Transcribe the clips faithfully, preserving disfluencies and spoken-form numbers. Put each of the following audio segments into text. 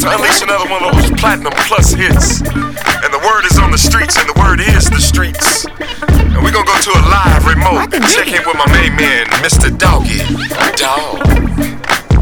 to unleash another one of those platinum plus hits. And the word is on the streets, and the word is the streets. And we're gonna go to a live remote and check in with my main man, Mister Doggy. Dog.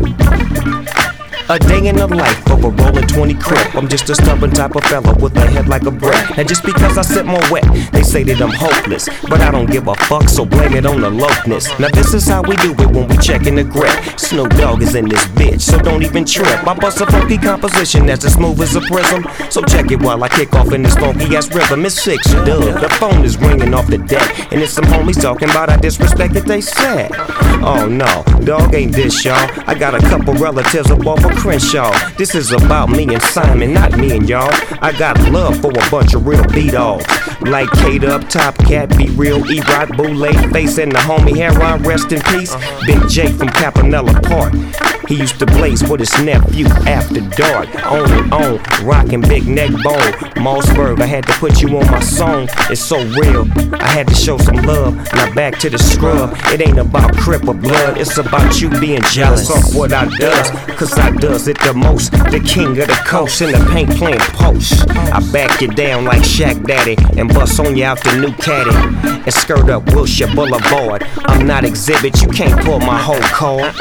A day in the life of a rollin' twenty crip. I'm just a stubborn type of fella with a head like a brick. And just because I sit more wet, they say that I'm hopeless. But I don't give a fuck, so blame it on the lokeness. Now this is how we do it when we checkin' the grip. Snoop Dogg is in this bitch, so don't even trip. I bust a funky composition that's as smooth as a prism. So check it while I kick off in this funky ass rhythm. It's six dub, the phone is ringing off the deck, and it's some homies talking about I disrespected they said. Oh no, dog ain't this, y'all. I got a couple relatives up off of Crenshaw. This is about me and Simon, not me and y'all. I got love for a bunch of real B-dogs like Kate Up, Top Cat, Be Real, E-Rock, Boulay, Face, and the homie Heron, rest in peace. Big J from Capanella Park. He used to blaze with his nephew after dark. On and on, rockin' big neck bone. Mossberg, I had to put you on my song. It's so real, I had to show some love. Now back to the scrub. It ain't about crip or blood, it's about you being jealous of what I does. Cause I does it the most. The king of the coast in the paint playing post. I back you down like Shaq Daddy and bust on you out the new caddy and skirt up Wilshire Boulevard. I'm not exhibit, you can't pull my whole card.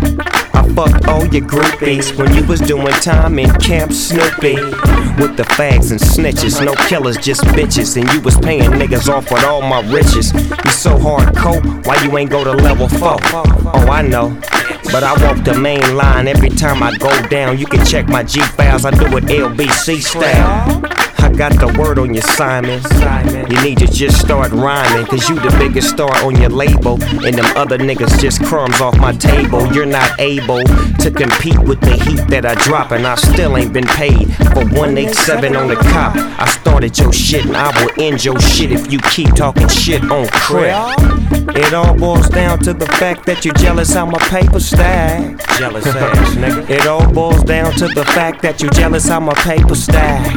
I fucked all your groupies when you was doing time in Camp Snoopy. With the fags and snitches, no killers, just bitches. And you was paying niggas off with all my riches. You so hardcore, why you ain't go to level four? Oh, I know, but I walk the main line every time I go down. You can check my G-Files, I do it L B C style. I got the word on you, Simon. You need to just start rhyming, cause you the biggest star on your label, and them other niggas just crumbs off my table. You're not able to compete with the heat that I drop, and I still ain't been paid for one eighty-seven on the cop. I started your shit and I will end your shit if you keep talking shit on crib. It all boils down to the fact that you're jealous how my paper stack. Jealous ass nigga. It all boils down to the fact that you're jealous how my paper stack.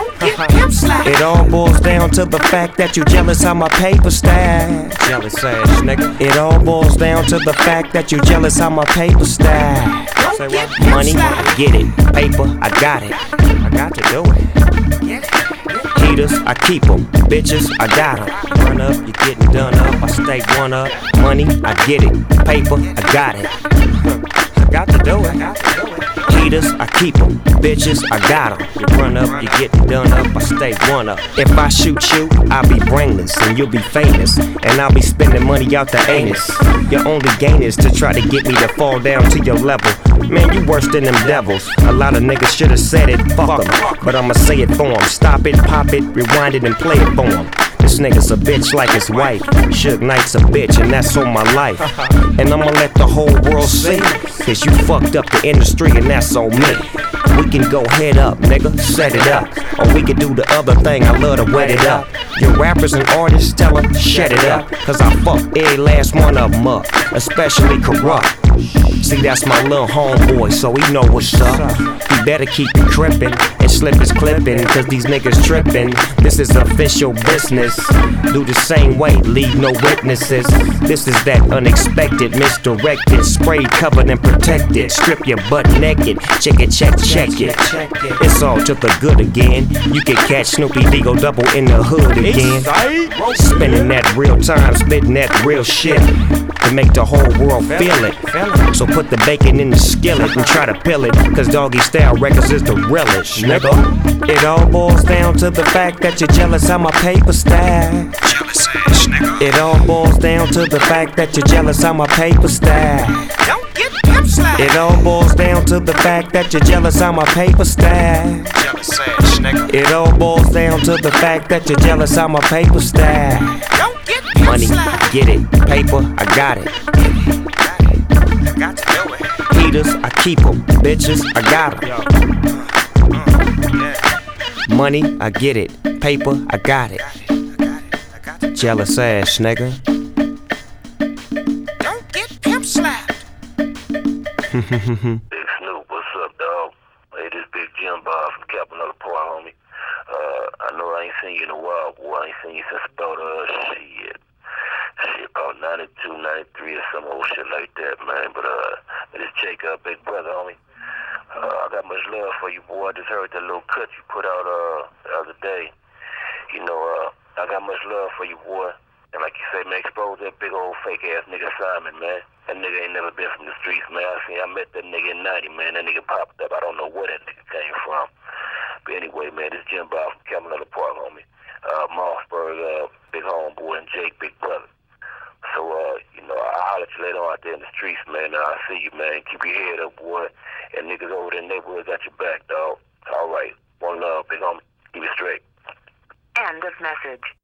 It all boils down to the fact that you jealous how my paper stack. Jealous ass nigga. It all boils down to the fact that you jealous how my paper stack. Say what? Money, get it. Paper, I got it. I got to do it. Heaters, I keep them. Bitches, I got them. Run up, you getting done up. I stay one up. Money, I get it. Paper, I got it. I got to do it. Heaters, I keep them. Bitches, I got them. You run up, you getting done up, I stay one up. If I shoot you, I'll be brainless and you'll be famous, and I'll be spending money out the anus. Your only gain is to try to get me to fall down to your level. Man, you worse than them devils. A lot of niggas should've said it, fuck them, but I'ma say it for them. Stop it, pop it, rewind it and play it for them. This nigga's a bitch like his wife. Suge Knight's a bitch and that's on my life. And I'ma let the whole world see, cause you fucked up the industry and that's on me. We can go head up, nigga, set it up. Or we can do the other thing, I love to wet it up. Your rappers and artists, tell them, shut it up. Cause I fuck every last one of them up, especially Corrupt. See, that's my little homeboy, so he know what's up. He better keep it crippin' and slip his clippin', cause these niggas trippin'. This is official business. Do the same way, leave no witnesses. This is that unexpected, misdirected, sprayed, covered and protected. Strip your butt naked, check it, check, check it. It's all to the good again. You can catch Snoopy Digo double in the hood again. Spending that real time, spitting that real shit to make the whole world feel it. So put the bacon in the skillet and try to peel it, cause Doggy Style Records is the relish, nigga. It all boils down to the fact that you're jealous how my paper stack. Jealous ass nigga. It all boils down to the fact that you're jealous how my paper stack. Don't get pimp slapped. It all boils down to the fact that you're jealous how my paper stack. Jealous ass nigga. It all boils down to the fact that you're jealous how my paper stack. Don't get pimp Money, slapped. get it. Paper, I got it. I got to do it. Heaters, I keep them. Bitches, I got them. Money, I get it. Paper, I got it. Jealous ass nigga. Don't get pimp slapped. Big Snoop, what's up, dog? Hey, this Big Jim Bob from Capanella Park, homie. Uh, I know I ain't seen you in a while, boy. I ain't seen you since about, uh, shit. Shit, about ninety-two, ninety-three or some old shit like that, man. But, uh, it's Jacob, big brother, homie. Uh, I got much love for you, boy. I just heard that little cut you put out uh, the other day. You know, uh, I got much love for you, boy. And like you say, man, expose that big old fake ass nigga Simon, man. That nigga ain't never been from the streets, man. I seen, I met that nigga in ninety, man. That nigga popped up. I don't know where that nigga came from. But anyway, man, this Jim Bob from Camelot Park, homie. Uh, Mossberg, uh, big homeboy, and Jake, big brother. So, uh, you know, I'll holler at you later on out there in the streets, man. I see you, man. Keep your head up, boy. And niggas over there in the neighborhood got your back, dog. All right. One love, big homie. Keep it straight. End of message.